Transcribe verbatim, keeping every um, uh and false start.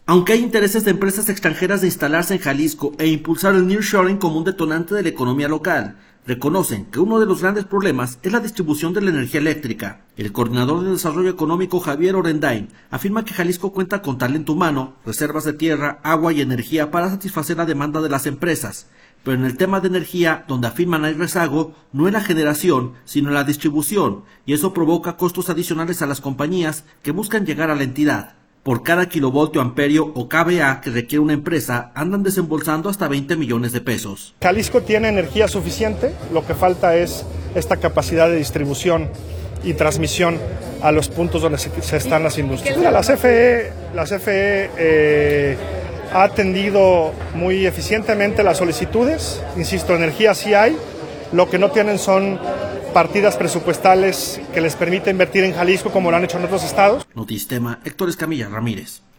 Aunque hay intereses de empresas extranjeras de instalarse en Jalisco e impulsar el nearshoring como un detonante de la economía local, reconocen que uno de los grandes problemas es la distribución de la energía eléctrica. El coordinador de desarrollo económico Javier Orendain afirma que Jalisco cuenta con talento humano, reservas de tierra, agua y energía para satisfacer la demanda de las empresas, pero en el tema de energía, donde afirman hay rezago, no en la generación, sino en la distribución, y eso provoca costos adicionales a las compañías que buscan llegar a la entidad. Por cada kilovoltio amperio o K V A que requiere una empresa, andan desembolsando hasta veinte millones de pesos. Jalisco tiene energía suficiente, lo que falta es esta capacidad de distribución y transmisión a los puntos donde se, se están las industrias. Mira, la C F E, la C F E eh, ha atendido muy eficientemente las solicitudes, insisto, energía sí hay, lo que no tienen son partidas presupuestales que les permiten invertir en Jalisco como lo han hecho en otros estados. Notistema, Héctor Escamilla Ramírez.